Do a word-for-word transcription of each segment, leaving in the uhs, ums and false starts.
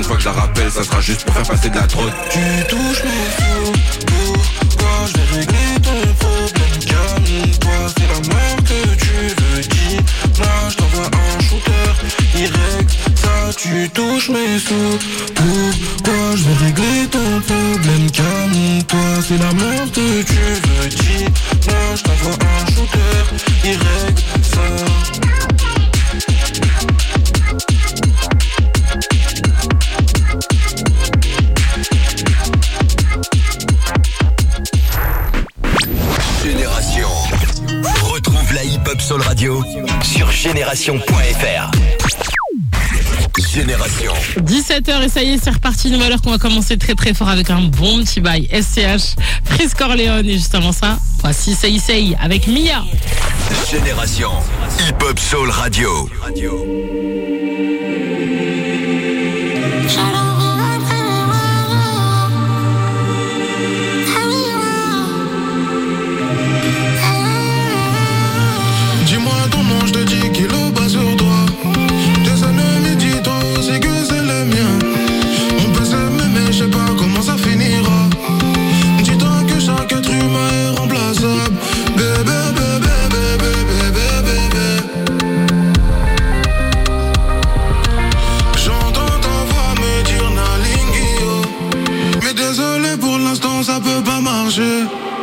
fois que je la rappelle, ça sera juste pour faire passer de la drogue. Tu touches mes sous, pourquoi je vais régler ton problème? Calme-toi, c'est la mort que tu veux. Dis-moi, je t'envoie un shooter, il règle ça. Tu touches mes sous, pourquoi je vais régler ton problème? Calme-toi, c'est la mort que tu veux. Dis-moi, je t'envoie un shooter, il règle ça. Génération. Retrouve la hip-hop Soul Radio sur génération point f r. Génération. dix-sept heures et ça y est, c'est reparti. Nouvelle heure qu'on va commencer très très fort avec un bon petit bail. S C H, Freeze Corleone et juste avant ça, voici Say Say avec Mia. Génération. Hip-hop Soul Radio. Radio. Ça peut pas marcher.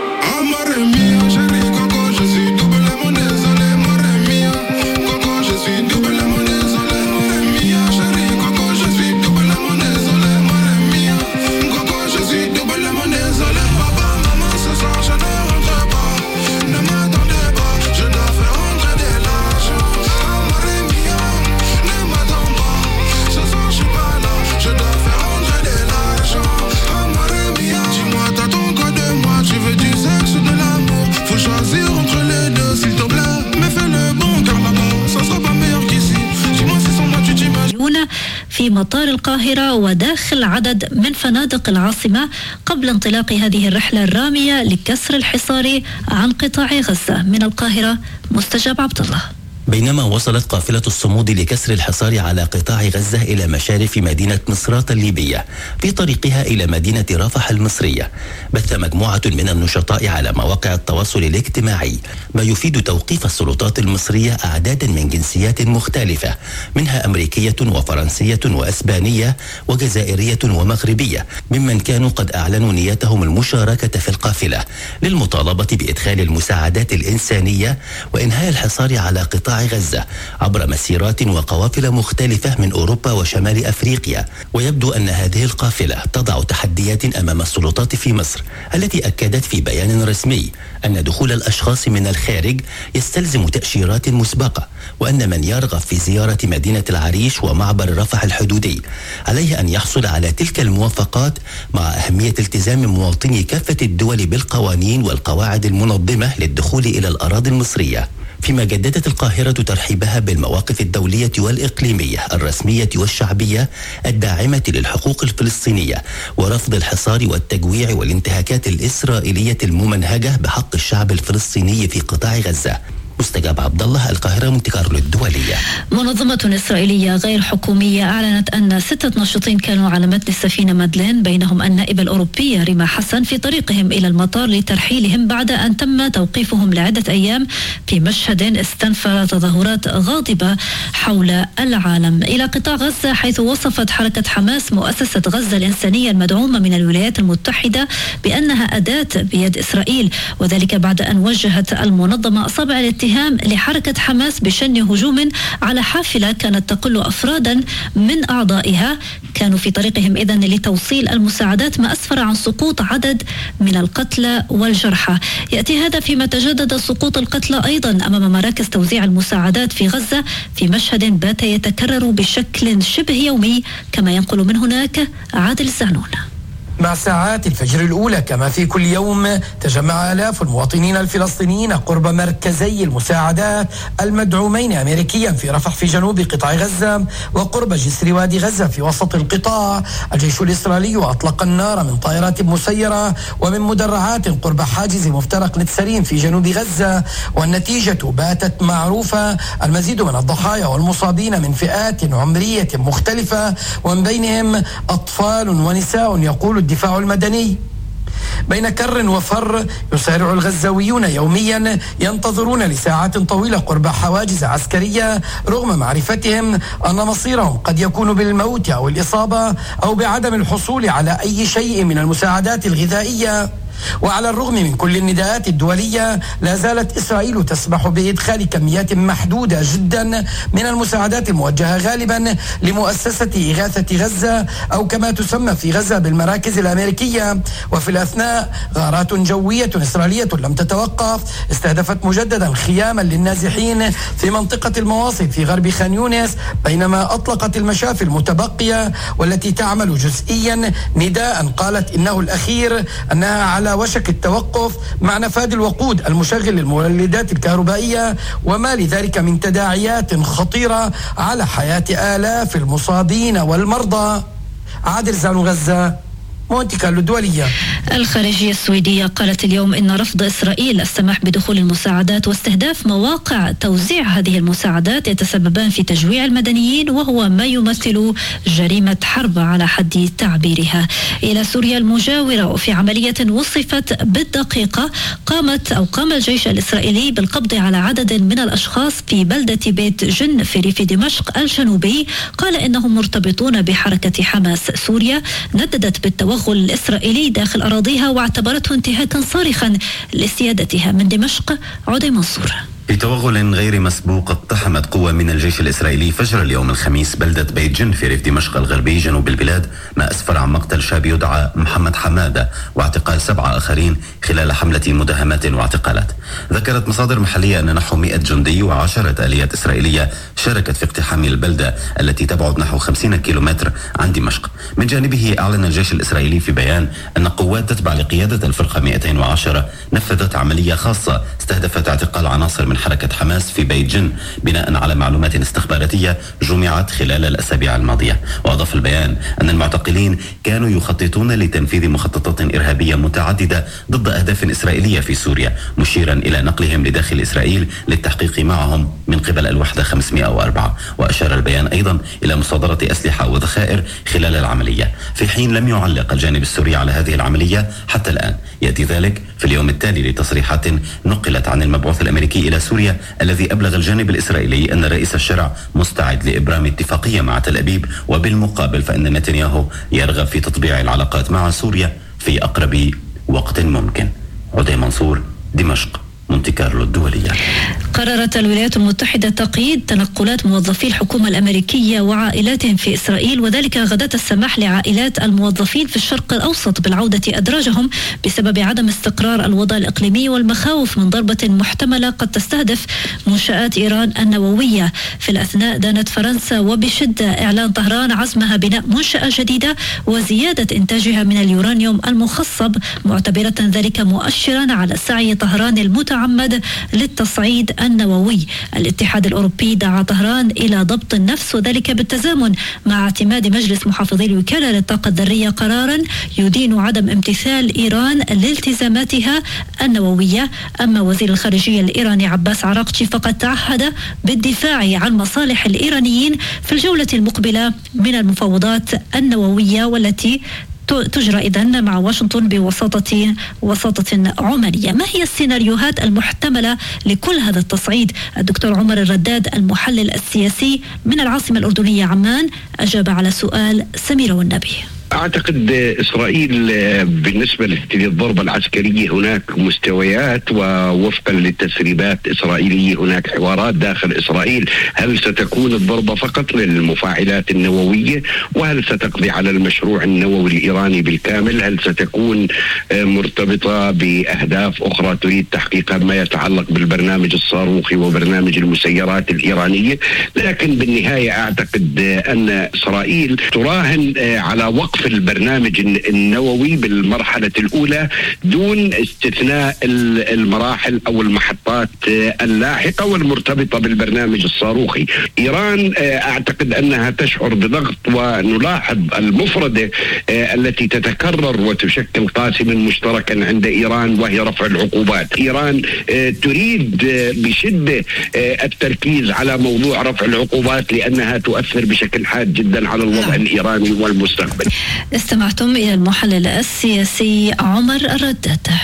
Amare mia, chérie Coco, je suis doublement désolé. Amare mia, Coco, je suis doublement désolé. Amare mia, chérie Coco, je suis doublement désolé. Amare mia, Coco, je suis doublement désolé. Papa, maman, ce soir je ne rentre pas. Ne m'attendez pas, je dois faire rentrer de l'argent. Amare mia, ne m'attends pas. Ce soir je suis pas là, je dois faire rentrer de l'argent. Amare mia, dis-moi t'as ton code de moi, tu veux du sexe ou de l'amour? Faut choisir entre les deux, s'il te plaît. Mais fais le bon car là-bas, ça sera pas meilleur qu'ici. Dis-moi si sans moi tu t'imagines. في مطار القاهرة وداخل عدد من فنادق العاصمة قبل انطلاق هذه الرحلة الرامية لكسر الحصار عن قطاع غزة. من القاهرة مستجاب عبد الله. بينما وصلت قافلة الصمود لكسر الحصار على قطاع غزة إلى مشارف مدينة مصراتة الليبية في طريقها إلى مدينة رفح المصرية، بث مجموعة من النشطاء على مواقع التواصل الاجتماعي ما يفيد توقيف السلطات المصرية أعدادا من جنسيات مختلفة، منها أمريكية وفرنسية وأسبانية وجزائرية ومغربية، ممن كانوا قد أعلنوا نيتهم المشاركة في القافلة للمطالبة بإدخال المساعدات الإنسانية وإنهاء الحصار على قطاع غزة عبر مسيرات وقوافل مختلفة من أوروبا وشمال أفريقيا. ويبدو أن هذه القافلة تضع تحديات أمام السلطات في مصر، التي أكدت في بيان رسمي أن دخول الأشخاص من الخارج يستلزم تأشيرات مسبقة، وأن من يرغب في زيارة مدينة العريش ومعبر رفح الحدودي عليه أن يحصل على تلك الموافقات، مع أهمية التزام مواطني كافة الدول بالقوانين والقواعد المنظمة للدخول إلى الأراضي المصرية. فيما جددت القاهرة ترحيبها بالمواقف الدولية والإقليمية الرسمية والشعبية الداعمة للحقوق الفلسطينية ورفض الحصار والتجويع والانتهاكات الإسرائيلية الممنهجة بحق الشعب الفلسطيني في قطاع غزة. مستجاب عبد الله، القاهرة، مونتي كارلو الدولية. منظمة إسرائيلية غير حكومية أعلنت أن ستة ناشطين كانوا على متن السفينة مادلين، بينهم النائبة الأوروبية ريما حسن، في طريقهم إلى المطار لترحيلهم بعد أن تم توقيفهم لعدة أيام في مشهد استنفر تظاهرات غاضبة حول العالم. إلى قطاع غزة، حيث وصفت حركة حماس مؤسسة غزة الإنسانية المدعومة من الولايات المتحدة بأنها أداة بيد إسرائيل، وذلك بعد أن وجهت المنظمة أصابع الاتهام لحركة حماس بشن هجوم على حافلة كانت تقل أفرادا من أعضائها كانوا في طريقهم إذن لتوصيل المساعدات، ما أسفر عن سقوط عدد من القتلى والجرحى. يأتي هذا فيما تجدد سقوط القتلى أيضا أمام مراكز توزيع المساعدات في غزة، في مشهد بات يتكرر بشكل شبه يومي، كما ينقل من هناك عادل الزعنون. مع ساعات الفجر الأولى كما في كل يوم تجمع آلاف المواطنين الفلسطينيين قرب مركزي المساعدات المدعومين أمريكيا في رفح في جنوب قطاع غزة وقرب جسر وادي غزة في وسط القطاع. الجيش الإسرائيلي أطلق النار من طائرات مسيرة ومن مدرعات قرب حاجز مفترق نتسرين في جنوب غزة، والنتيجة باتت معروفة: المزيد من الضحايا والمصابين من فئات عمرية مختلفة ومن بينهم أطفال ونساء. يقول الدفاع المدني: بين كر وفر يسارع الغزاويون يوميا ينتظرون لساعات طويلة قرب حواجز عسكرية رغم معرفتهم أن مصيرهم قد يكون بالموت أو الإصابة أو بعدم الحصول على أي شيء من المساعدات الغذائية. وعلى الرغم من كل النداءات الدولية لا زالت إسرائيل تسمح بإدخال كميات محدودة جدا من المساعدات الموجهة غالبا لمؤسسة إغاثة غزة أو كما تسمى في غزة بالمراكز الأمريكية. وفي الأثناء غارات جوية إسرائيلية لم تتوقف استهدفت مجددا خياما للنازحين في منطقة المواصل في غرب خان يونس، بينما أطلقت المشافي المتبقية والتي تعمل جزئيا نداء قالت إنه الأخير أنها على على وشك التوقف مع نفاذ الوقود المشغل للمولدات الكهربائية، وما لذلك من تداعيات خطيرة على حياة آلاف المصابين والمرضى. عادل زانو، غزة، مونتي كارلو الدولية. الخارجية السويدية قالت اليوم إن رفض إسرائيل السماح بدخول المساعدات واستهداف مواقع توزيع هذه المساعدات يتسببان في تجويع المدنيين، وهو ما يمثل جريمة حرب على حد تعبيرها. إلى سوريا المجاورة، وفي عملية وصفت بالدقيقة قامت أو قام الجيش الإسرائيلي بالقبض على عدد من الأشخاص في بلدة بيت جن في ريف دمشق الجنوبي. قال إنهم مرتبطون بحركة حماس. سوريا نددت بالتوغل الإسرائيلي داخل أراضيها واعتبرته انتهاكا صارخا لسيادتها. من دمشق عودي منصور. في توغل غير مسبوق اقتحمت قوة من الجيش الإسرائيلي فجر اليوم الخميس بلدة بيت جن في ريف دمشق الغربي جنوب البلاد، ما أسفر عن مقتل شاب يدعى محمد حمادة واعتقال سبعة آخرين خلال حملة مداهمات واعتقالات. ذكرت مصادر محلية أن نحو مئة جندي وعشرة آليات إسرائيلية شاركت في اقتحام البلدة التي تبعد نحو خمسين كيلومتر عن دمشق. من جانبه أعلن الجيش الإسرائيلي في بيان أن قوات تتبع لقيادة الفرقة مئتين وعشرة نفذت عملية خاصة استهدفت اعتقال عناصر من حركة حماس في بيت جن بناء على معلومات استخباراتية جمعت خلال الأسابيع الماضية. وأضاف البيان أن المعتقلين كانوا يخططون لتنفيذ مخططات إرهابية متعددة ضد أهداف إسرائيلية في سوريا، مشيرا إلى نقلهم لداخل إسرائيل للتحقيق معهم من قبل الوحدة خمسمئة وأربعة. وأشار البيان أيضا إلى مصادرة أسلحة وذخائر خلال العملية، في حين لم يعلق الجانب السوري على هذه العملية حتى الآن. يأتي ذلك في اليوم التالي لتصريحات نقلت عن المبعوث الأمريكي إلى سوريا الذي أبلغ الجانب الإسرائيلي أن رئيس الشرع مستعد لإبرام اتفاقية مع تل أبيب، وبالمقابل فإن نتنياهو يرغب في تطبيع العلاقات مع سوريا في أقرب وقت ممكن. عدي منصور، دمشق، مونتي كارلو الدولية. قررت الولايات المتحدة تقييد تنقلات موظفي الحكومة الأمريكية وعائلاتهم في إسرائيل، وذلك غداة السماح لعائلات الموظفين في الشرق الأوسط بالعودة أدراجهم بسبب عدم استقرار الوضع الإقليمي والمخاوف من ضربة محتملة قد تستهدف منشآت إيران النووية. في الأثناء دانت فرنسا وبشدة إعلان طهران عزمها بناء منشأة جديدة وزيادة إنتاجها من اليورانيوم المخصب، معتبرة ذلك مؤشرا على سعي طهران المتعمد للتصعيد النووي. الاتحاد الأوروبي دعا طهران إلى ضبط النفس، وذلك بالتزامن مع اعتماد مجلس محافظي الوكالة للطاقة الذرية قرارا يدين عدم امتثال إيران لالتزاماتها النووية. أما وزير الخارجية الإيراني عباس عراقچي فقد تعهد بالدفاع عن مصالح الإيرانيين في الجولة المقبلة من المفاوضات النووية والتي تجرى إذن مع واشنطن بوساطة وساطة عمانية. ما هي السيناريوهات المحتملة لكل هذا التصعيد؟ الدكتور عمر الرداد المحلل السياسي من العاصمة الأردنية عمان أجاب على سؤال سميرة والنبي. أعتقد إسرائيل بالنسبة للضربة العسكرية هناك مستويات، ووفقا للتسريبات إسرائيلية هناك حوارات داخل إسرائيل. هل ستكون الضربة فقط للمفاعلات النووية؟ وهل ستقضي على المشروع النووي الإيراني بالكامل؟ هل ستكون مرتبطة بأهداف أخرى تريد تحقيقها ما يتعلق بالبرنامج الصاروخي وبرنامج المسيرات الإيرانية؟ لكن بالنهاية أعتقد أن إسرائيل تراهن على وقف وقف البرنامج النووي بالمرحلة الأولى دون استثناء المراحل أو المحطات اللاحقة والمرتبطة بالبرنامج الصاروخي. إيران أعتقد أنها تشعر بضغط، ونلاحظ المفردة التي تتكرر وتشكل قاسما مشتركا عند إيران وهي رفع العقوبات. إيران تريد بشدة التركيز على موضوع رفع العقوبات لأنها تؤثر بشكل حاد جدا على الوضع الإيراني والمستقبل. استمعتم إلى المحلل السياسي عمر الرداد.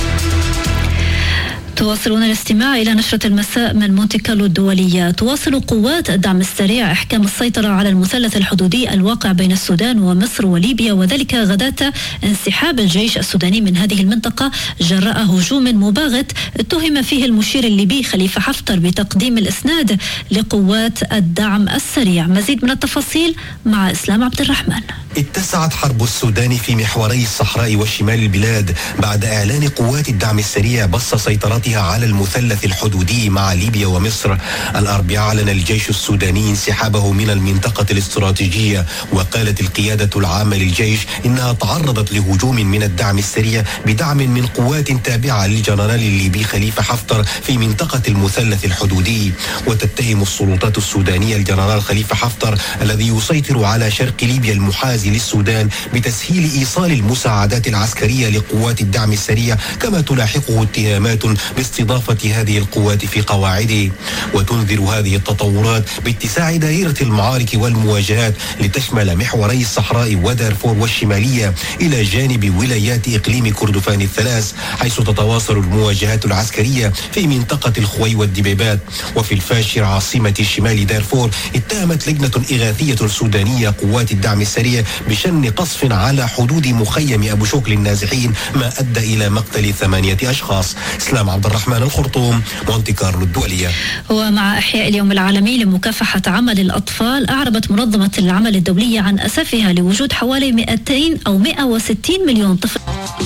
تواصلون الاستماع إلى نشرة المساء من مونتي كارلو الدولية. تواصل قوات الدعم السريع إحكام السيطرة على المثلث الحدودي الواقع بين السودان ومصر وليبيا، وذلك غداة انسحاب الجيش السوداني من هذه المنطقة جراء هجوم مباغت اتهم فيه المشير الليبي خليفة حفتر بتقديم الإسناد لقوات الدعم السريع. مزيد من التفاصيل مع إسلام عبد الرحمن. اتسعت حرب السودان في محوري الصحراء وشمال البلاد بعد إعلان قوات الدعم السريع بسط سيطرتها على المثلث الحدودي مع ليبيا ومصر. الأربعاء أعلن الجيش السوداني انسحابه من المنطقة الاستراتيجية، وقالت القيادة العامة للجيش إنها تعرضت لهجوم من الدعم السريع بدعم من قوات تابعة للجنرال الليبي خليفة حفتر في منطقة المثلث الحدودي. وتتهم السلطات السودانية الجنرال خليفة حفتر الذي يسيطر على شرق ليبيا المحاذي للسودان بتسهيل إيصال المساعدات العسكرية لقوات الدعم السريع، كما تلاحقه اتهامات باستضافة هذه القوات في قواعده. وتنذر هذه التطورات باتساع دائرة المعارك والمواجهات لتشمل محوري الصحراء ودارفور والشمالية إلى جانب ولايات إقليم كردفان الثلاث، حيث تتواصل المواجهات العسكرية في منطقة الخوي والدبيبات. وفي الفاشر عاصمة شمال دارفور اتهمت لجنة إغاثية سودانية قوات الدعم السريع بشن قصف على حدود مخيم أبو شوك للنازحين، ما أدى إلى مقتل ثمانية أشخاص. إسلام عبد الرحمن، الخرطوم، مونتي كارلو الدولية. ومع إحياء اليوم العالمي لمكافحة عمل الأطفال، أعربت منظمة العمل الدولية عن أسفها لوجود حوالي مئتين أو مئة وستين مليون طفل.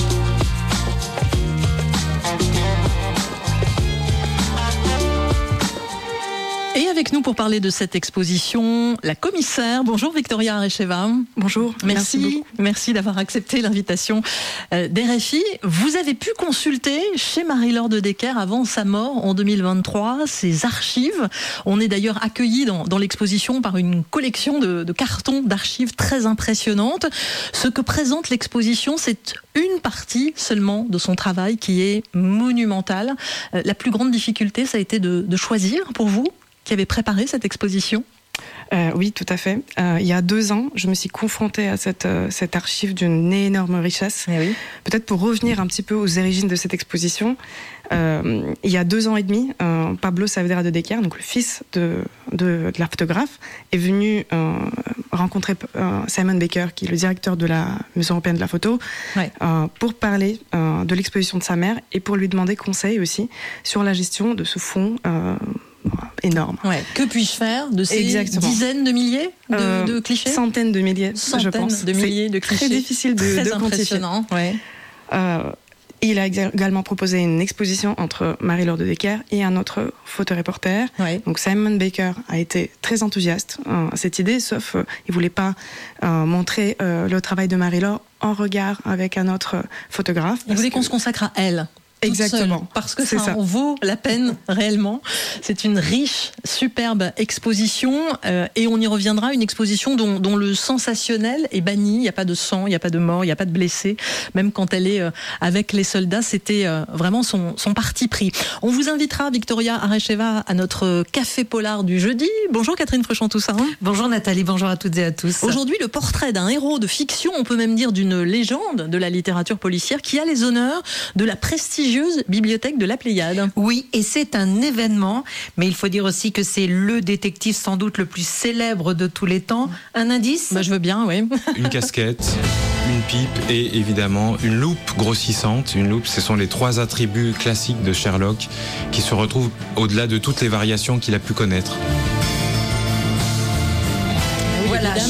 Avec nous pour parler de cette exposition, la commissaire. Bonjour Victoria Arecheva. Bonjour. Merci, merci, merci d'avoir accepté l'invitation d'R F I. Vous avez pu consulter chez Marie-Laure de Decker avant sa mort en deux mille vingt-trois ses archives. On est d'ailleurs accueillis dans, dans l'exposition par une collection de, de cartons d'archives très impressionnante. Ce que présente l'exposition, c'est une partie seulement de son travail qui est monumentale. La plus grande difficulté, ça a été de, de choisir pour vous qui avait préparé cette exposition? Euh, oui, tout à fait. Euh, il y a deux ans, je me suis confrontée à cette, euh, cette archive d'une énorme richesse. Eh oui. Peut-être pour revenir un petit peu aux origines de cette exposition, euh, il y a deux ans et demi, euh, Pablo Saavedra de Decker, donc le fils de, de, de la photographe, est venu euh, rencontrer euh, Simon Baker, qui est le directeur de la Maison européenne de la photo, ouais. euh, pour parler euh, de l'exposition de sa mère et pour lui demander conseil aussi sur la gestion de ce fonds euh, énorme. Ouais. Que puis-je faire de ces Exactement. dizaines de milliers de, euh, de clichés? Centaines de milliers, Centaines je pense. de milliers de clichés. Très difficile de, très de impressionnant. Ouais. Euh, il a également proposé une exposition entre Marie-Laure de Decker et un autre photoreporter. Ouais. Donc Simon Baker a été très enthousiaste à cette idée, sauf euh, il voulait pas euh, montrer euh, le travail de Marie-Laure en regard avec un autre photographe. Il voulait qu'on se consacre à elle. Exactement. Seule, parce que ça, ça en vaut la peine réellement. C'est une riche, superbe exposition euh, et on y reviendra. Une exposition dont, dont le sensationnel est banni. Il n'y a pas de sang, il n'y a pas de mort, il n'y a pas de blessés. Même quand elle est euh, avec les soldats, c'était euh, vraiment son, son parti pris. On vous invitera, Victoria Arecheva, à notre café polar du jeudi. Bonjour Catherine Frechamp-Toussaint. Bonjour Nathalie, bonjour à toutes et à tous. Aujourd'hui, le portrait d'un héros de fiction, on peut même dire d'une légende de la littérature policière, qui a les honneurs de la prestigieuse bibliothèque de la Pléiade. Oui, et c'est un événement, mais il faut dire aussi que c'est le détective sans doute le plus célèbre de tous les temps. Un indice ? Bah, je veux bien, oui. Une casquette, une pipe et évidemment une loupe grossissante. Une loupe, ce sont les trois attributs classiques de Sherlock qui se retrouvent au-delà de toutes les variations qu'il a pu connaître. Voilà, évidemment. Sherlock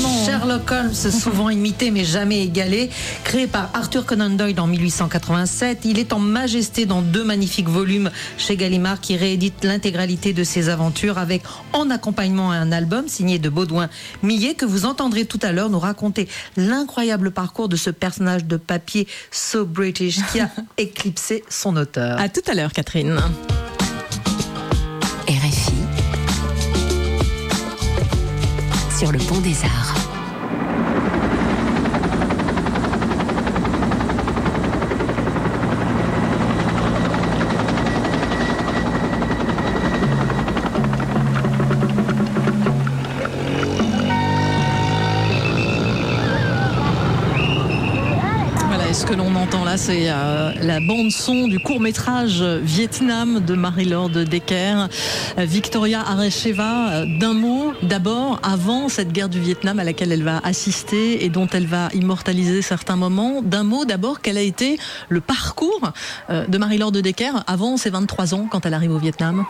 Sherlock Holmes, souvent imité mais jamais égalé, créé par Arthur Conan Doyle en mille huit cent quatre-vingt-sept. Il est en majesté dans deux magnifiques volumes chez Gallimard qui réédite l'intégralité de ses aventures avec en accompagnement un album signé de Baudouin Millet que vous entendrez tout à l'heure nous raconter l'incroyable parcours de ce personnage de papier so British qui a éclipsé son auteur. À tout à l'heure, Catherine. R F I sur le pont des Arts. Ce que l'on entend là, c'est euh, la bande-son du court-métrage Vietnam de Marie-Laure de Decker. Euh, Victoria Aresheva, euh, d'un mot, d'abord, avant cette guerre du Vietnam à laquelle elle va assister et dont elle va immortaliser certains moments, d'un mot, d'abord, quel a été le parcours euh, de Marie-Laure de Decker avant ses vingt-trois ans quand elle arrive au Vietnam.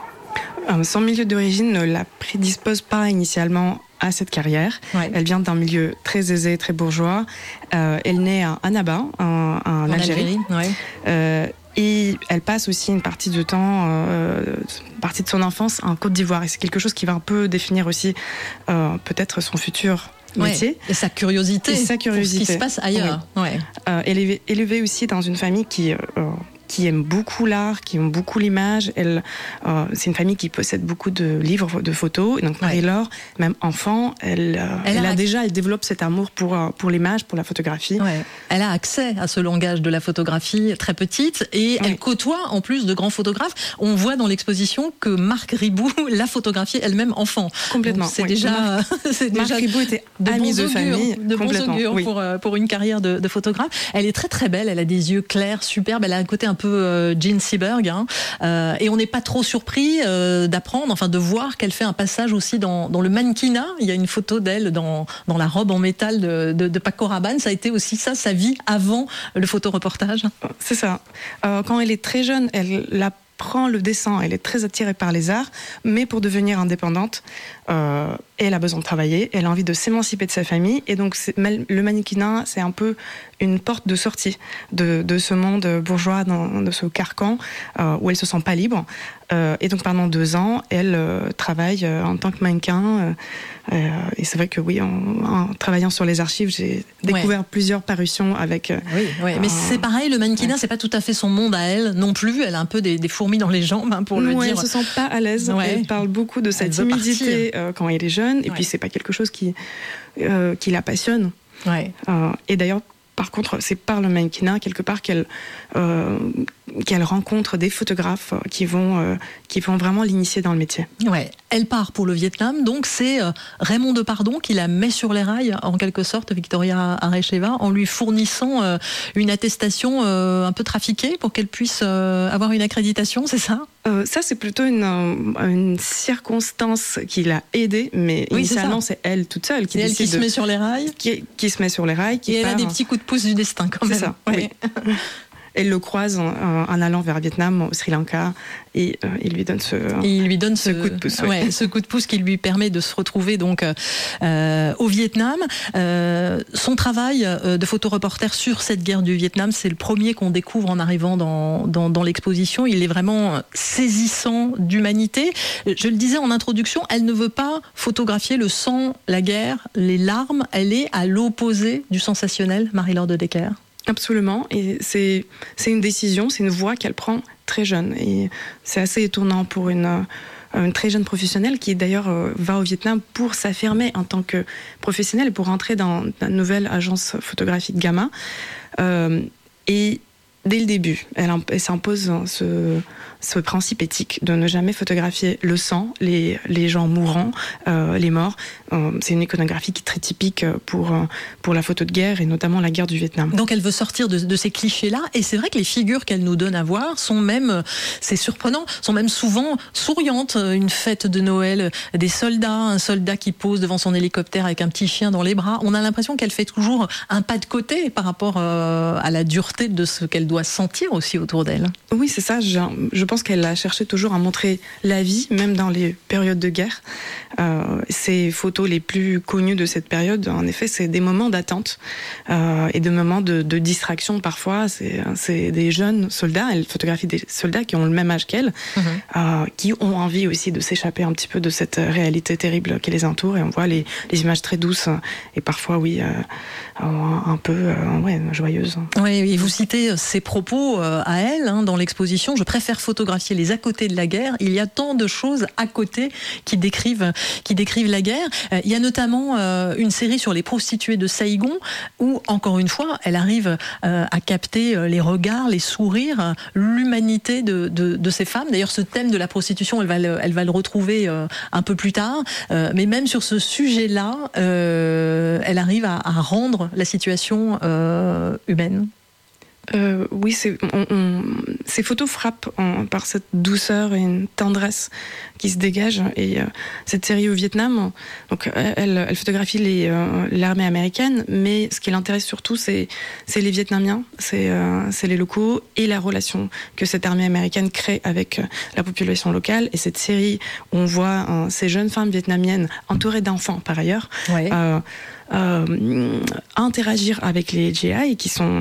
Son milieu d'origine ne la prédispose pas initialement à cette carrière. Ouais. Elle vient d'un milieu très aisé, très bourgeois. Euh, elle naît à Annaba, en, en Algérie. Algérie ouais. euh, et elle passe aussi une partie de temps, euh, une partie de son enfance en Côte d'Ivoire. Et c'est quelque chose qui va un peu définir aussi euh, peut-être son futur métier. Ouais. Et sa curiosité. Et sa curiosité. Pour ce qui se passe ailleurs. Oui. Ouais. Euh, elle est élevée aussi dans une famille qui... Euh, qui aime beaucoup l'art, qui aime beaucoup l'image. Elle, euh, c'est une famille qui possède beaucoup de livres, de photos. Donc Marie-Laure, ouais. même enfant, elle, euh, elle, elle a, a déjà, elle développe cet amour pour pour l'image, pour la photographie. Ouais. Elle a accès à ce langage de la photographie très petite et ouais. elle côtoie en plus de grands photographes. On voit dans l'exposition que Marc Ribou l'a photographiée elle-même enfant. Complètement. Donc c'est oui. déjà, Marc, c'est Marc déjà Ribou était de ami bons de augures, famille. de bons augures oui. pour pour une carrière de, de photographe. Elle est très très belle. Elle a des yeux clairs, superbes. Elle a un côté un peu euh, Jean Seberg, hein, euh, et on n'est pas trop surpris euh, d'apprendre, enfin de voir qu'elle fait un passage aussi dans, dans le mannequinat. Il y a une photo d'elle dans, dans la robe en métal de, de, de Paco Rabanne. Ça a été aussi ça, sa vie avant le photoreportage. C'est ça. Euh, quand elle est très jeune, elle apprend le dessin, elle est très attirée par les arts, mais pour devenir indépendante, euh, elle a besoin de travailler, elle a envie de s'émanciper de sa famille, et donc c'est, le mannequinat, c'est un peu une porte de sortie de, de ce monde bourgeois, dans, de ce carcan euh, où elle se sent pas libre. Euh, et donc pendant deux ans, elle euh, travaille euh, en tant que mannequin. Euh, euh, et c'est vrai que oui, en, en travaillant sur les archives, j'ai découvert ouais. plusieurs parutions avec. Euh, oui, oui. mais euh, c'est pareil, le mannequinat, ouais. c'est pas tout à fait son monde à elle non plus. Elle a un peu des, des fourmis dans les jambes, hein, pour ouais, le dire. Elle se sent pas à l'aise. Ouais. Elle parle beaucoup de sa timidité euh, quand elle est jeune. Et ouais. puis c'est pas quelque chose qui euh, qui la passionne. Ouais. Euh, et d'ailleurs. Par contre, c'est par le mannequinat, quelque part, qu'elle, euh, qu'elle rencontre des photographes qui vont, euh, qui vont vraiment l'initier dans le métier. Ouais. Elle part pour le Vietnam, donc c'est euh, Raymond Depardon qui la met sur les rails, en quelque sorte, Victoria Aresheva, en lui fournissant euh, une attestation euh, un peu trafiquée pour qu'elle puisse euh, avoir une accréditation, c'est ça ? Euh, ça, c'est plutôt une, une circonstance qui l'a aidée, mais oui, initialement, c'est, c'est elle toute seule qui c'est décide elle qui de, se met sur les rails, qui, qui se met sur les rails, qui et part, elle a des petits coups de pouce du destin quand même. C'est ça. Ouais. Oui. Elle le croise en, en allant vers le Vietnam, au Sri Lanka, et euh, il lui donne ce, et il lui donne ce, ce coup de pouce. Ouais. Ouais, ce coup de pouce qui lui permet de se retrouver donc euh, au Vietnam. Euh, son travail de photoreporter sur cette guerre du Vietnam, c'est le premier qu'on découvre en arrivant dans, dans, dans l'exposition. Il est vraiment saisissant d'humanité. Je le disais en introduction, elle ne veut pas photographier le sang, la guerre, les larmes. Elle est à l'opposé du sensationnel, Marie-Laure de Decker. Absolument, et c'est, c'est une décision, c'est une voie qu'elle prend très jeune, et c'est assez étonnant pour une, une très jeune professionnelle qui d'ailleurs va au Vietnam pour s'affirmer en tant que professionnelle, pour entrer dans la nouvelle agence photographique Gamma, euh, et dès le début, elle, elle s'impose ce, ce principe éthique de ne jamais photographier le sang, les, les gens mourants, euh, les morts. Euh, c'est une iconographie qui est très typique pour, pour la photo de guerre et notamment la guerre du Vietnam. Donc elle veut sortir de, de ces clichés-là, et c'est vrai que les figures qu'elle nous donne à voir sont même, c'est surprenant, sont même souvent souriantes. Une fête de Noël, des soldats, un soldat qui pose devant son hélicoptère avec un petit chien dans les bras. On a l'impression qu'elle fait toujours un pas de côté par rapport euh, à la dureté de ce qu'elle doit doit sentir aussi autour d'elle. Oui, c'est ça. Je, je pense qu'elle a cherché toujours à montrer la vie, même dans les périodes de guerre. Euh, ces photos les plus connues de cette période, en effet, c'est des moments d'attente euh, et des moments de, de distraction parfois. C'est, c'est des jeunes soldats, elle photographie des soldats qui ont le même âge qu'elle, mmh. euh, qui ont envie aussi de s'échapper un petit peu de cette réalité terrible qui les entoure. Et on voit les, les images très douces et parfois, oui, euh, un peu euh, ouais, joyeuses. Oui, et vous citez ses propos euh, à elle hein, dans l'exposition. Je préfère photographier les à côté de la guerre. Il y a tant de choses à côté qui décrivent, qui décrivent la guerre. Euh, il y a notamment euh, une série sur les prostituées de Saïgon où, encore une fois, elle arrive euh, à capter euh, les regards, les sourires, euh, l'humanité de, de, de ces femmes. D'ailleurs, ce thème de la prostitution, elle va le, elle va le retrouver euh, un peu plus tard. Euh, mais même sur ce sujet-là, euh, elle arrive à, à rendre la situation euh, humaine. Euh, oui, c'est, on, on, ces photos frappent en, par cette douceur et une tendresse qui se dégage. Et euh, cette série au Vietnam, donc elle, elle photographie les, euh, l'armée américaine, mais ce qui l'intéresse surtout, c'est, c'est les Vietnamiens, c'est, euh, c'est les locaux et la relation que cette armée américaine crée avec la population locale. Et cette série, on voit euh, ces jeunes femmes vietnamiennes entourées d'enfants par ailleurs. Ouais. Euh, euh, interagir avec les G I qui sont...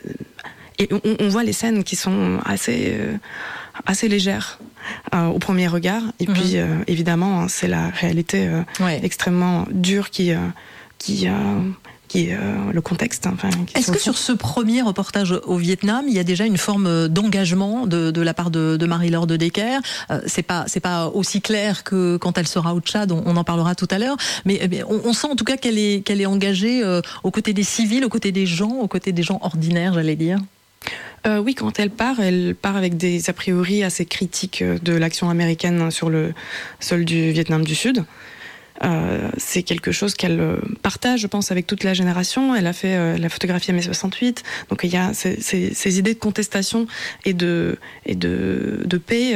Et on, on voit les scènes qui sont assez, euh, assez légères euh, au premier regard. Et mmh. puis, euh, évidemment, c'est la réalité euh, ouais. extrêmement dure qui... Euh, qui euh, qui est euh, le contexte. Enfin, Est-ce que sur ce premier reportage au Vietnam, il y a déjà une forme d'engagement de, de la part de, de Marie-Laure de Decker? euh, C'est pas c'est pas aussi clair que quand elle sera au Tchad, on, on en parlera tout à l'heure, mais, mais on, on sent en tout cas qu'elle est qu'elle est engagée euh, aux côtés des civils, aux côtés des gens, aux côtés des gens ordinaires, j'allais dire. Euh, oui, quand elle part, elle part avec des a priori assez critiques de l'action américaine sur le sol du Vietnam du Sud. Euh, c'est quelque chose qu'elle partage, je pense, avec toute la génération. Elle a fait euh, la photographie mai soixante-huit, donc il y a ces, ces, ces idées de contestation et de, et de, de paix.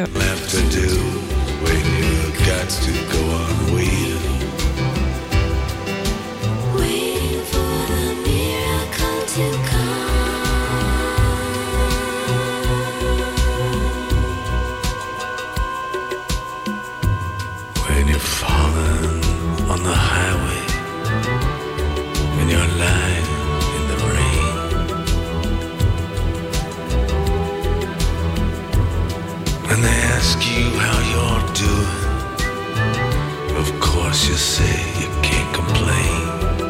On the highway, when you're lying in the rain, when they ask you how you're doing, of course you say you can't complain.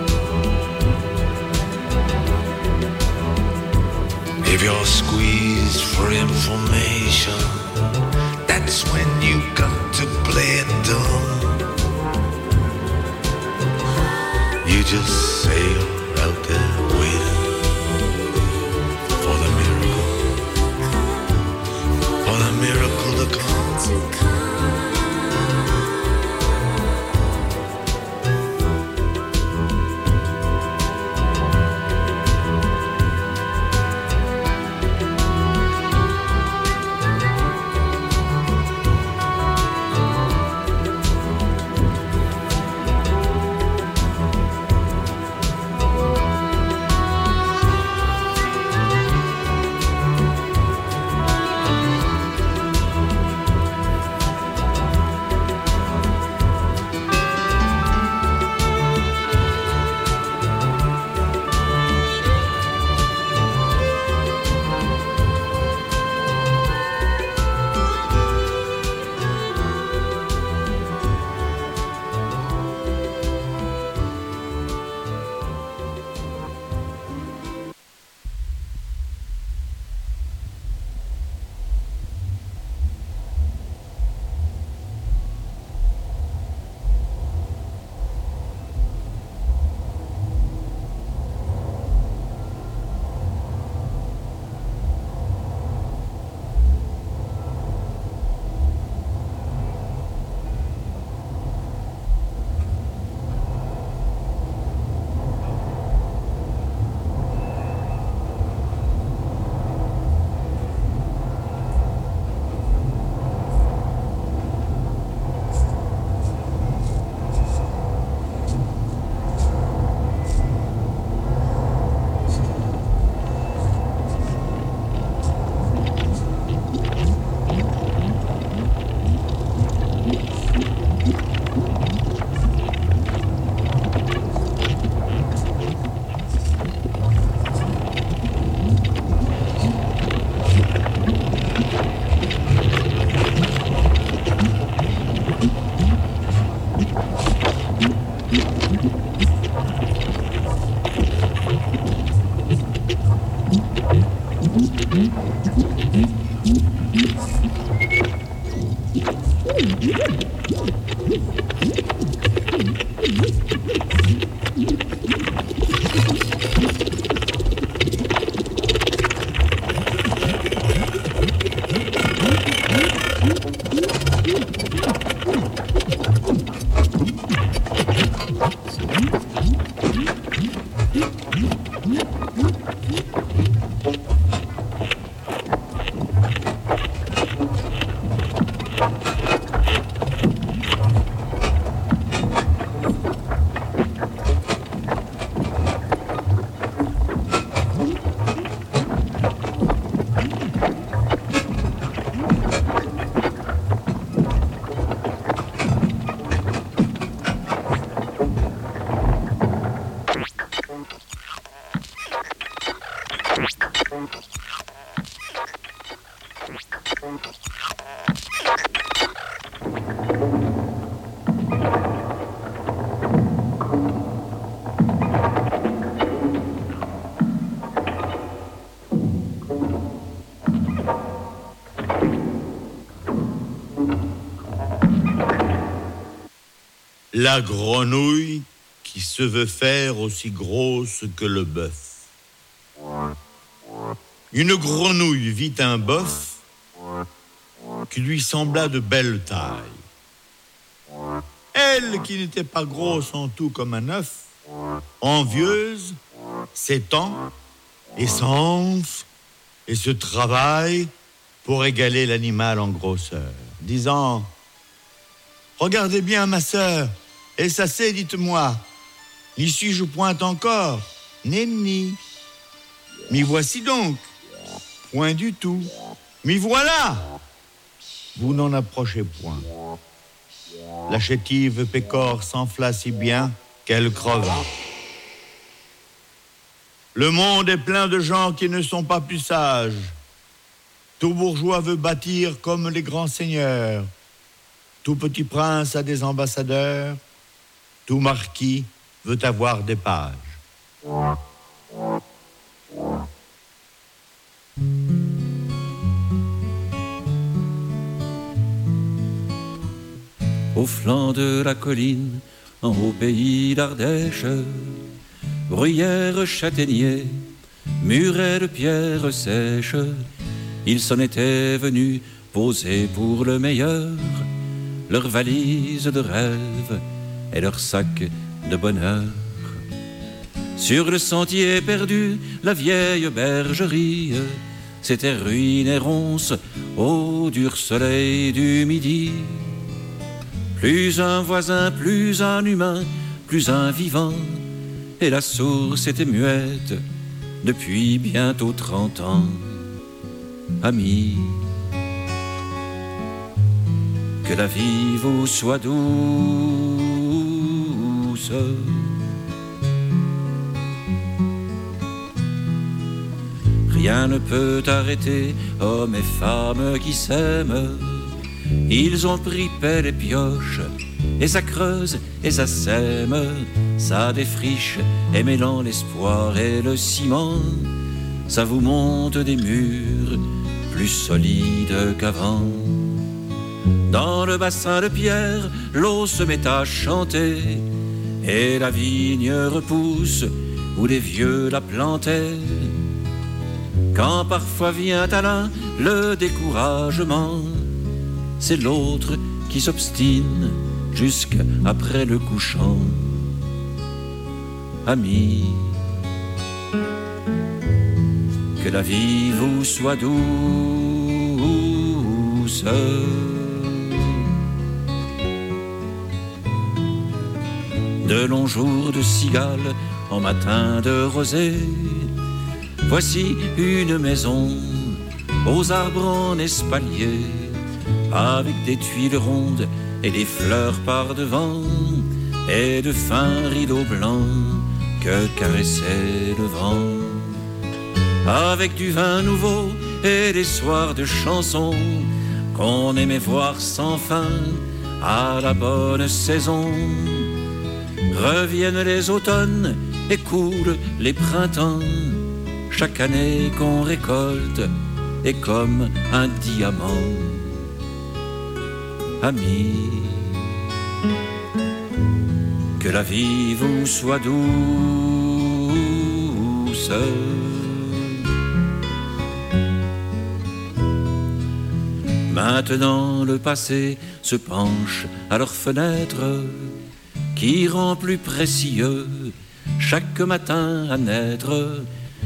If you're squeezed for information, that's when you got to play it dumb. You just sail out there waiting for the miracle, for the miracle to come. La grenouille qui se veut faire aussi grosse que le bœuf. Une grenouille vit un bœuf qui lui sembla de belle taille. Elle, qui n'était pas grosse en tout comme un œuf, envieuse, s'étend et s'enfle et se travaille pour égaler l'animal en grosseur, disant « Regardez bien ma sœur, est-ce assez, dites-moi, n'y suis-je point encore? Nenni. M'y voici donc. Point du tout. M'y voilà. Vous n'en approchez point. » La chétive pécore s'enfla si bien qu'elle creva. Le monde est plein de gens qui ne sont pas plus sages. Tout bourgeois veut bâtir comme les grands seigneurs. Tout petit prince a des ambassadeurs. Tout marquis veut avoir des pages. Au flanc de la colline, en haut pays d'Ardèche, bruyères, châtaigniers, murets de pierres sèches, ils s'en étaient venus poser pour le meilleur leurs valises de rêve et leurs sacs de bonheur. Sur le sentier perdu, la vieille bergerie s'était ruine et ronce au dur soleil du midi. Plus un voisin, plus un humain, plus un vivant, et la source était muette depuis bientôt trente ans. Amis, que la vie vous soit douce. Rien ne peut arrêter hommes et femmes qui s'aiment. Ils ont pris pelle et pioche, et ça creuse et ça sème, ça défriche et mêlant l'espoir et le ciment, ça vous monte des murs plus solides qu'avant. Dans le bassin de pierre, l'eau se met à chanter, et la vigne repousse où les vieux la plantaient. Quand parfois vient à l'un le découragement, c'est l'autre qui s'obstine jusqu'après le couchant. Amis, que la vie vous soit douce. De longs jours de cigales en matin de rosée, voici une maison aux arbres en espalier, avec des tuiles rondes et des fleurs par devant, et de fins rideaux blancs que caressait le vent. Avec du vin nouveau et des soirs de chansons qu'on aimait voir sans fin à la bonne saison. Reviennent les automnes et coulent les printemps. Chaque année qu'on récolte est comme un diamant. Amis, que la vie vous soit douce. Maintenant le passé se penche à leurs fenêtres, qui rend plus précieux chaque matin à naître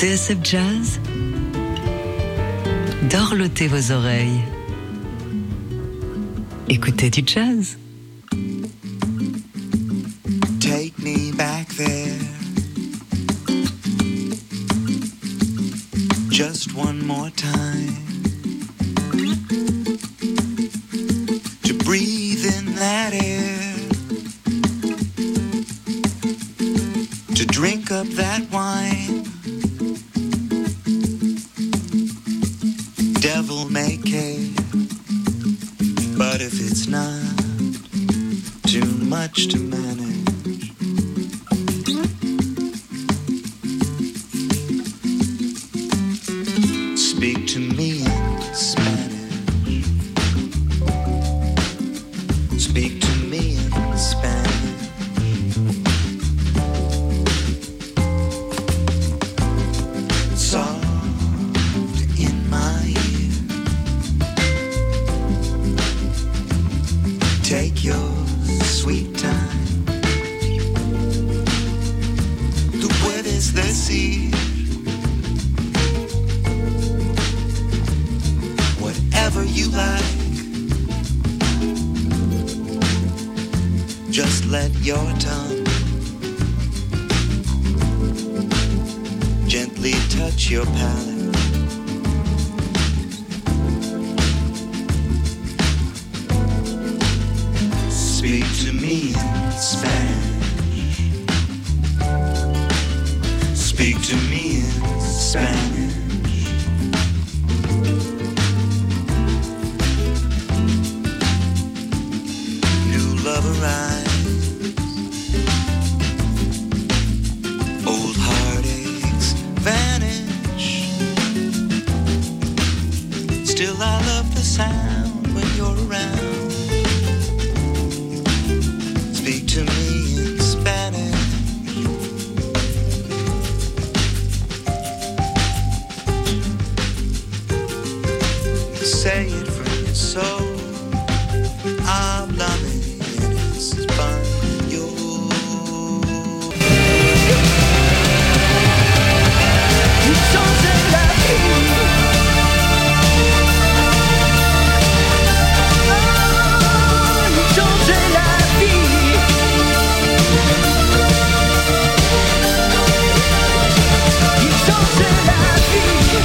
T S F Jazz, dorlotez vos oreilles. Écoutez du jazz. Take me back there. Just one more time. To breathe in that air. To drink up that wine. Devil may care. But if it's not too much to manage, speak to me in Spanish. Speak to me in Spanish. Soft in my ear. Take your sweet time. Tú puedes decir whatever you like. Just let your tongue gently touch your palate. Speak to me in Spanish. Speak to me in Spanish. New love arrives. Old heartaches vanish. Still I love the sound when you're around. Speak to me in Spanish. Say it from your soul. Háblame en español. You changes la vie. Oh, you changes la vie. You changes la vie.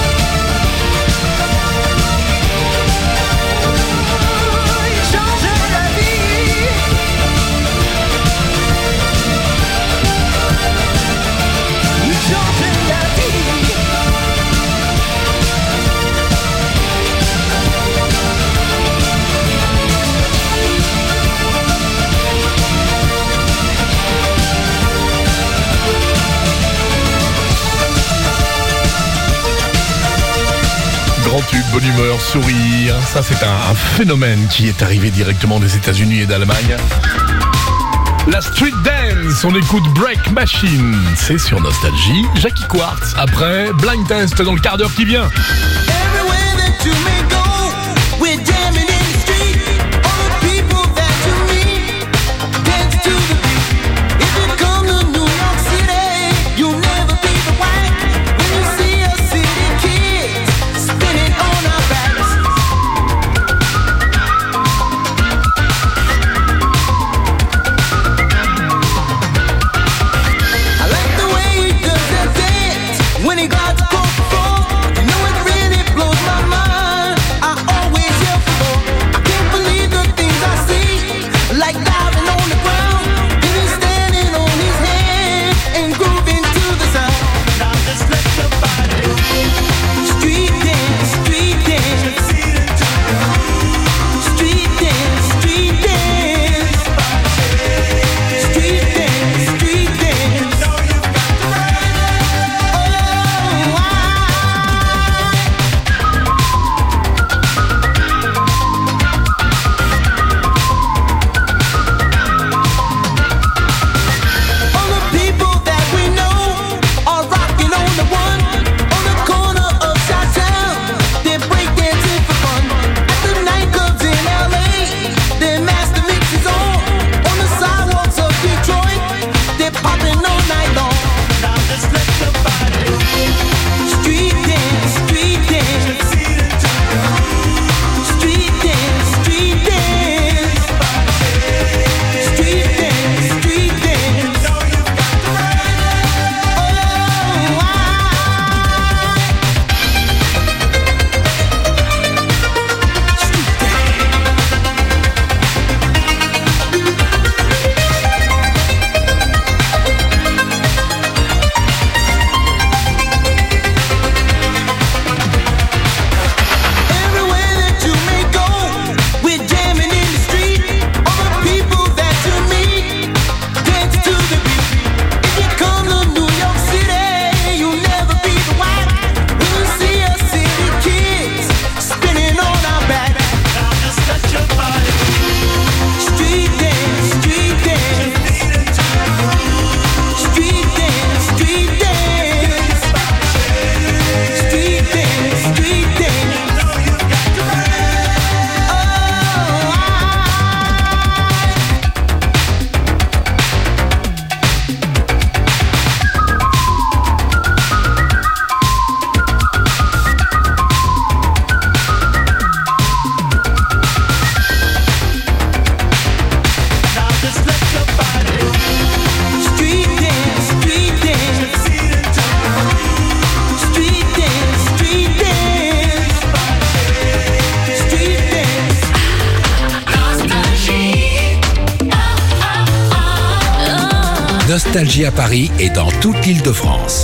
Grand tube, bonne humeur, sourire, ça c'est un, un phénomène qui est arrivé directement des États-Unis et d'Allemagne. La street dance, on écoute Break Machine, c'est sur Nostalgie, Jackie Quartz. Après, Blind Test dans le quart d'heure qui vient. When he got to go for, you know it really blows my mind. Nostalgie à Paris et dans toute l'Île-de-France.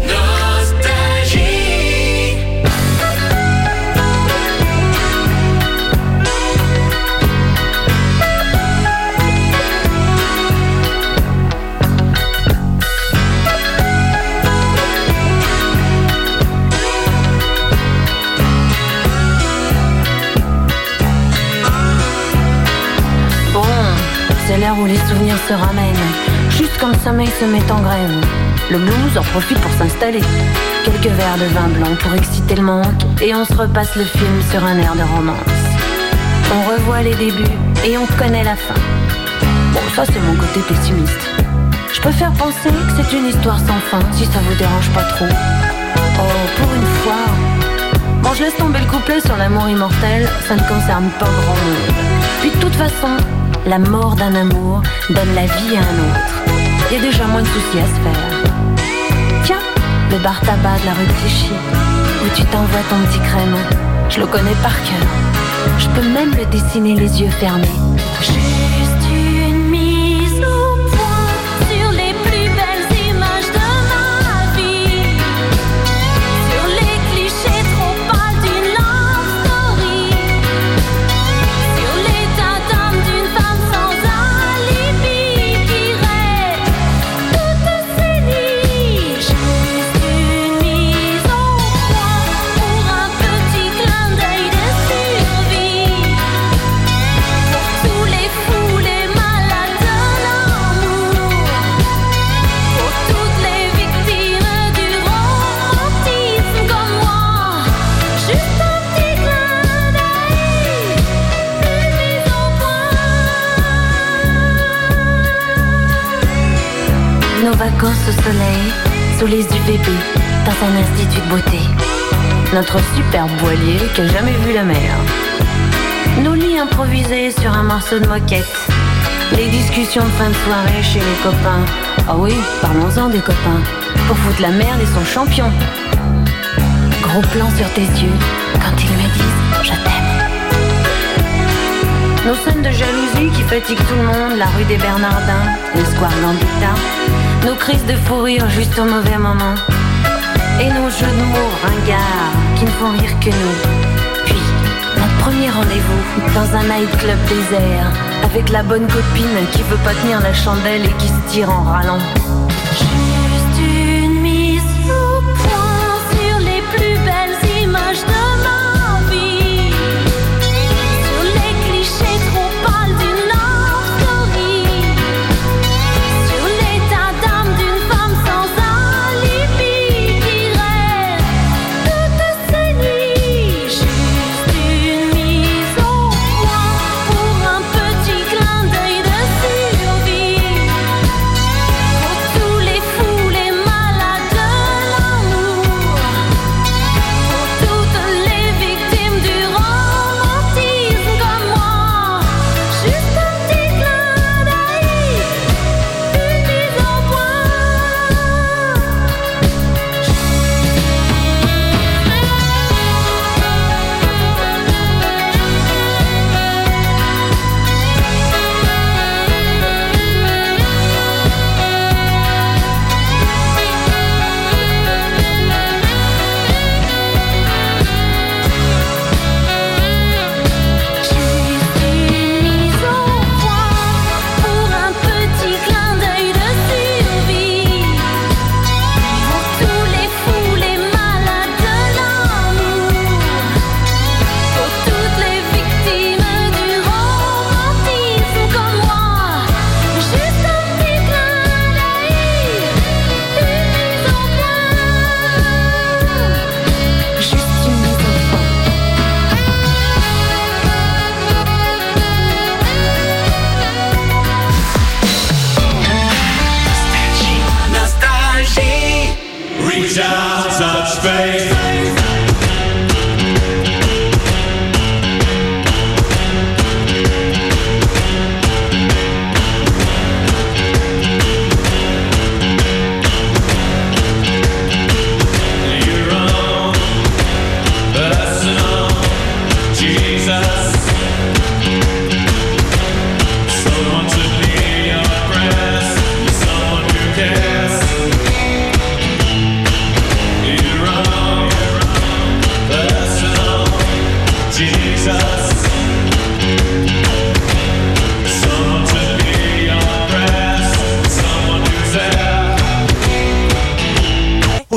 L'heure où les souvenirs se ramènent, juste quand le sommeil se met en grève. Le blues en profite pour s'installer. Quelques verres de vin blanc pour exciter le manque, et on se repasse le film sur un air de romance. On revoit les débuts et on connaît la fin. Bon, ça c'est mon côté pessimiste. Je préfère penser que c'est une histoire sans fin, si ça vous dérange pas trop. Oh, pour une fois. Bon, je laisse tomber le couplet sur l'amour immortel, ça ne concerne pas grand monde. Puis de toute façon, la mort d'un amour donne la vie à un autre. Il y a déjà moins de soucis à se faire. Tiens, le bar tabac de la rue de Clichy, où tu t'envoies ton petit crème. Je le connais par cœur. Je peux même le dessiner les yeux fermés. Juste une mise au point sur les plus belles images de ma vie. Sur les clichés trop pâles d'une love story. Sur l'état d'âme d'une femme sans alibi qui rêve toutes ses nuits. Juste une mise au point pour un petit clin d'œil de survie. Pour tous les fous, les malades de l'amour. Pour toutes les victimes du romantisme comme moi. Juste un petit clin d'œil, une mise au point. Nos vacances au soleil, sous les U V B, dans un institut de beauté. Notre superbe voilier qui a jamais vu la mer. Nos lits improvisés sur un morceau de moquette. Les discussions de fin de soirée chez les copains. Ah oui, parlons-en des copains. Pour foutre la merde et son champion. Gros plan sur tes yeux quand ils me disent je t'aime. Nos scènes de jalousie qui fatiguent tout le monde. La rue des Bernardins, le square Gambetta. Nos crises de fou rire juste au mauvais moment. Et nos jeux de mots ringards qui ne font rire que nous. Puis, notre premier rendez-vous dans un nightclub désert. Avec la bonne copine qui veut pas tenir la chandelle et qui se tire en râlant. Juste une mise au point sur les plus belles images de ma vie. Sur les clichés trop pâles d'une love story. Sur l'état d'âme d'une femme sans alibi qui rêve toutes ses nuits. Juste une mise au point pour un petit clin d'œil de survie. Pour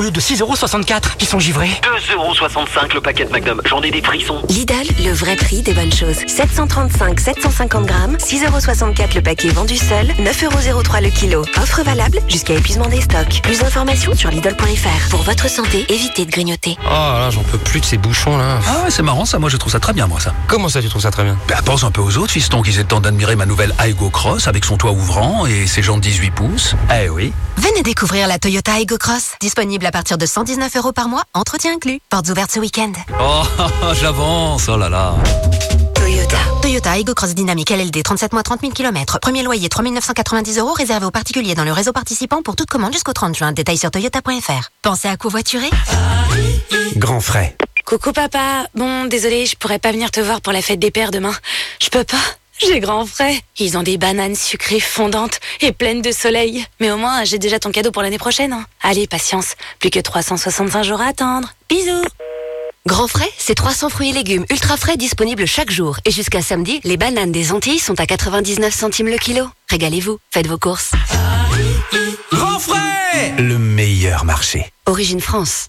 au lieu de six euros soixante-quatre. Ils sont givrés. deux euros soixante-cinq le paquet de Magnum. J'en ai des frissons. Lidl, le vrai prix des bonnes choses. sept cent trente-cinq sept cent cinquante grammes, six euros soixante-quatre le paquet vendu seul, neuf euros zéro trois le kilo. Offre valable jusqu'à épuisement des stocks. Plus d'informations sur Lidl point F R. Pour votre santé, évitez de grignoter. Oh là, j'en peux plus de ces bouchons là. Ah ouais, c'est marrant ça, moi je trouve ça très bien moi ça. Comment ça tu trouves ça très bien? Bah pense un peu aux autres fistons qui aient le temps d'admirer ma nouvelle Aygo Cross avec son toit ouvrant et ses jantes dix-huit pouces. Eh oui. Venez découvrir la Toyota Aygo Cross. Disponible à partir de cent dix-neuf euros par mois, entretien inclus. Portes ouvertes ce week-end. Oh, j'avance, oh là là. Toyota. Toyota Aygo Cross Dynamique L L D, trente-sept mois, trente mille kilomètres. Premier loyer, trois mille neuf cent quatre-vingt-dix euros, réservé aux particuliers dans le réseau participant pour toute commande jusqu'au trente juin. Détails sur toyota point F R. Pensez à covoiturer? Grand frais. Coucou papa, bon désolé, je pourrais pas venir te voir pour la fête des pères demain. Je peux pas, j'ai grand frais. Ils ont des bananes sucrées fondantes et pleines de soleil. Mais au moins j'ai déjà ton cadeau pour l'année prochaine. Hein. Allez, patience, plus que trois cent soixante-cinq jours à attendre. Bisous. Grand frais, c'est trois cents fruits et légumes ultra frais disponibles chaque jour. Et jusqu'à samedi, les bananes des Antilles sont à quatre-vingt-dix-neuf centimes le kilo. Régalez-vous, faites vos courses. Grand frais, le meilleur marché. Origine France.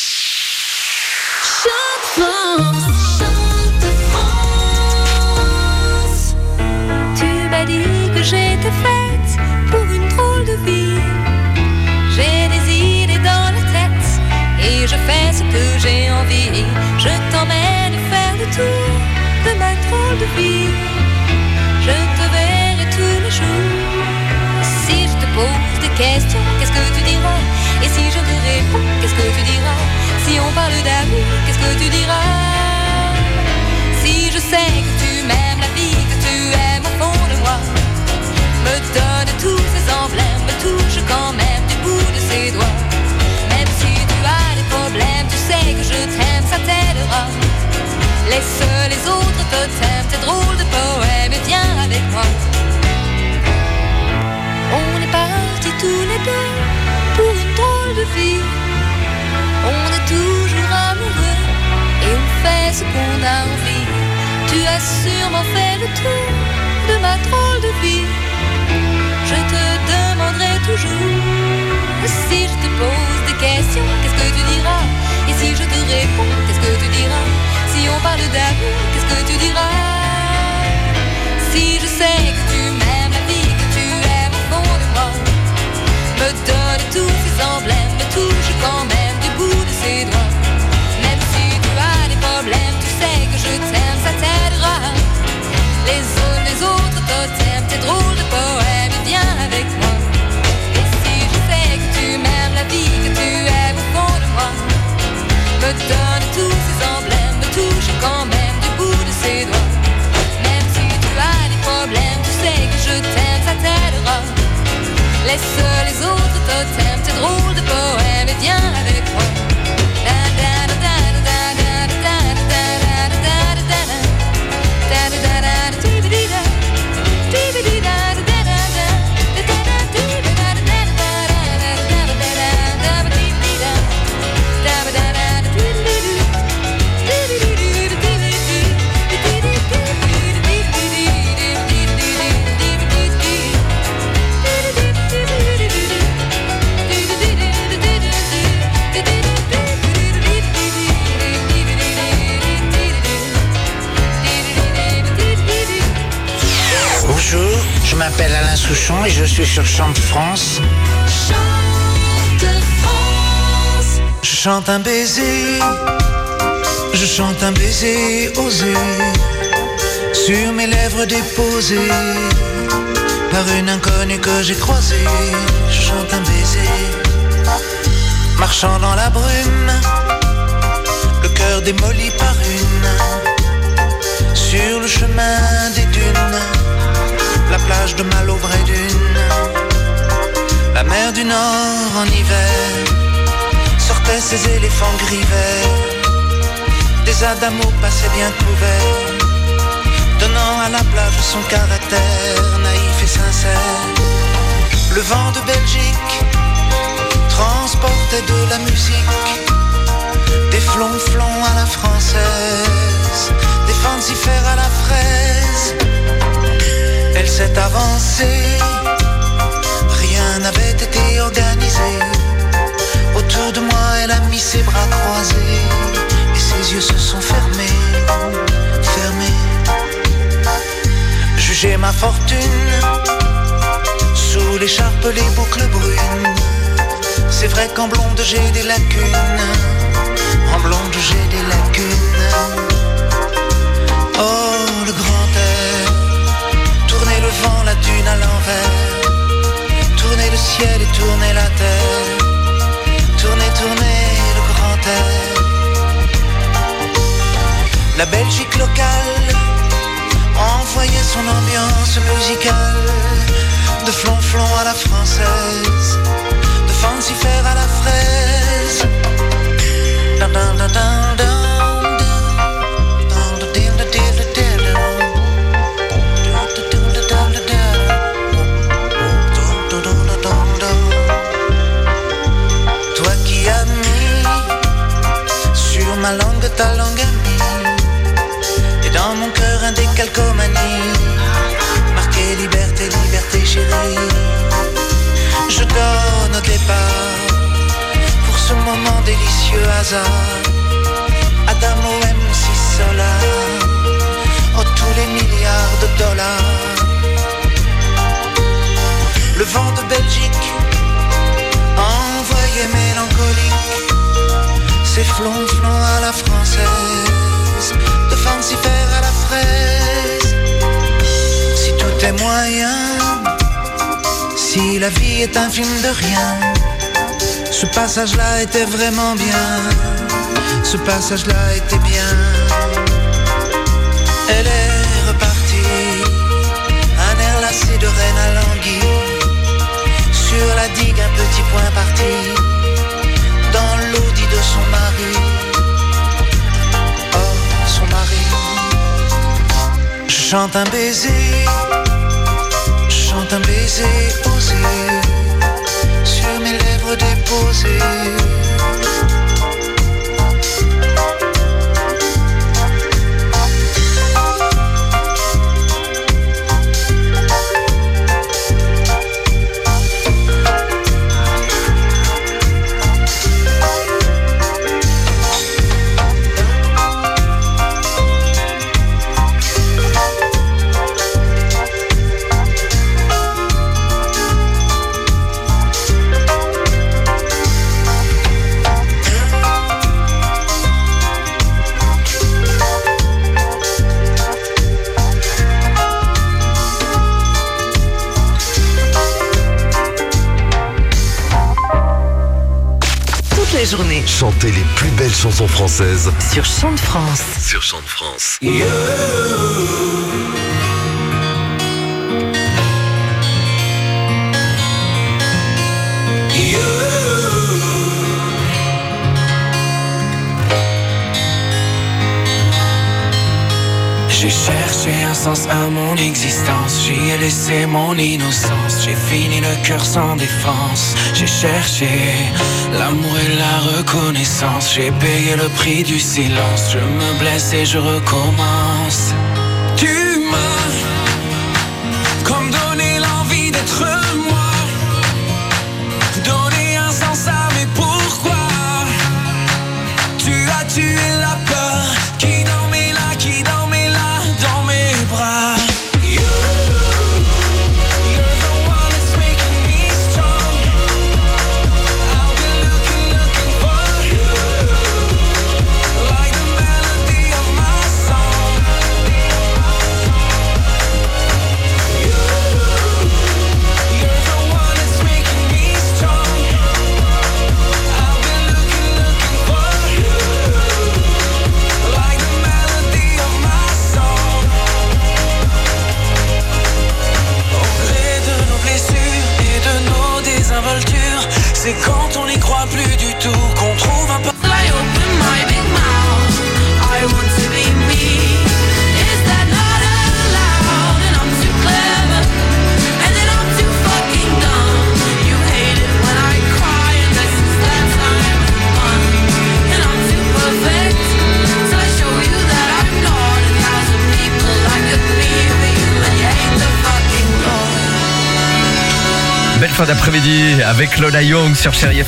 Tu m'as dit que j'étais faite pour une drôle de vie. J'ai des idées dans la tête et je fais ce que j'ai envie. Je t'emmène faire le tour de ma drôle de vie. Je te verrai tous les jours. Si je te pose des questions, qu'est-ce que tu diras? Et si je te réponds, qu'est-ce que tu diras? Si on parle d'amour, qu'est-ce que tu diras? Si je sais que tu m'aimes la vie, que tu aimes au fond de moi, me donne tous ces emblèmes, me touche quand même du bout de ses doigts. Même si tu as des problèmes, tu sais que je t'aime, ça t'aidera. Laisse les autres te t'aiment, tes drôles de poèmes, et viens avec moi. On est partis tous les deux pour une drôle de vie. On est toujours amoureux et on fait ce qu'on a envie. Tu as sûrement fait le tour de ma drôle de vie. Je te demanderai toujours si je te pose des questions, qu'est-ce que tu diras? Et si je te réponds, qu'est-ce que tu diras? Si on parle d'amour, qu'est-ce que tu diras? Si je sais que tu m'aimes la vie, que tu aimes au fond de moi, me donne tous ces emblèmes, me touche quand même du bout de ses doigts. Même si tu as des problèmes, tu sais que je t'aime, ça t'aidera. Les autres, les autres totems, tes drôles de poèmes, viens avec moi. Et si je sais que tu m'aimes la vie, que tu aimes au fond de moi, me donne tous ces emblèmes, me touche quand même du bout de ses doigts. Même si tu as des problèmes, tu sais que je t'aime, ça t'aidera. Laisse les autres totems, tes drôles de poèmes, et viens avec moi. Bonjour, je m'appelle Alain Souchon et je suis sur Chante France. Chante France. Je chante un baiser, je chante un baiser osé, sur mes lèvres déposées, par une inconnue que j'ai croisée. Je chante un baiser, marchant dans la brume, le cœur démoli par une, sur le chemin des dunes, la plage de Malo Bredune, la mer du Nord en hiver, sortaient ces éléphants gris verts, des adamos passaient bien couverts, donnant à la plage son caractère naïf et sincère. Le vent de Belgique transportait de la musique, des flonflons à la française, des fancifères à la fraise. Elle s'est avancée, rien n'avait été organisé. Autour de moi yeux se sont fermés, fermés. Juger ma fortune sous l'écharpe, les boucles brunes. C'est vrai qu'en blonde j'ai des lacunes, en blonde j'ai des lacunes. Oh le grand air, tourner le vent, la dune à l'envers, tourner le ciel et tourner la terre, tourner, tourner le grand air. La Belgique locale envoyait son ambiance musicale, de flonflon à la française, de fancy fair à la fraise. Dun, dun, dun, dun, dun. Toi qui as mis sur ma langue ta langue amie, et dans mon cœur un décalcomanie, marqué liberté, liberté chérie. Je donne au départ pour ce moment délicieux hasard, Adamo M si Solar, oh tous les milliards de dollars. Le vent de Belgique envoyé mélancolique, c'est flonflon à la française, de fancy fair à la fraise. Si tout est moyen, si la vie est un film de rien, ce passage-là était vraiment bien, ce passage-là était bien. Elle est repartie, un air lassé de reine à l'anguille, sur la digue un petit point parti, dans l'audit de son mari. Oh, son mari. Je chante un baiser, je chante un baiser osé, sur mes lèvres déposées. Journée. Chantez les plus belles chansons françaises sur Chant de France. Sur Chant de France. Yeah. J'ai cherché un sens à mon existence, j'y ai laissé mon innocence, j'ai fini le cœur sans défense. J'ai cherché l'amour et la reconnaissance, j'ai payé le prix du silence, je me blesse et je recommence. Tu m'as comme donné l'envie d'être moi, donné un sens à mes pourquoi. Tu as tué la peur qui dormait là, qui dormait là dans mes bras. You, you're the one that's making me strong. I'll be looking, looking for you, like the melody of my song. You, you're the one that's making me strong. I'll be looking, looking for you, like the melody of my song. Auprès de nos blessures et de nos désinvoltures, c'est quand on n'y croit plus du tout qu'on trouve un peu. I open my big mouth, I want to be me. Is that not allowed? And I'm too clever, and then I'm too fucking dumb. You hate it when I cry, and this is that time of month. And I'm too perfect, so I show you that I'm not. A thousand people I could be for you, and you hate the fucking Lord. Belle fin d'après-midi avec Lola Young sur Chérie F M.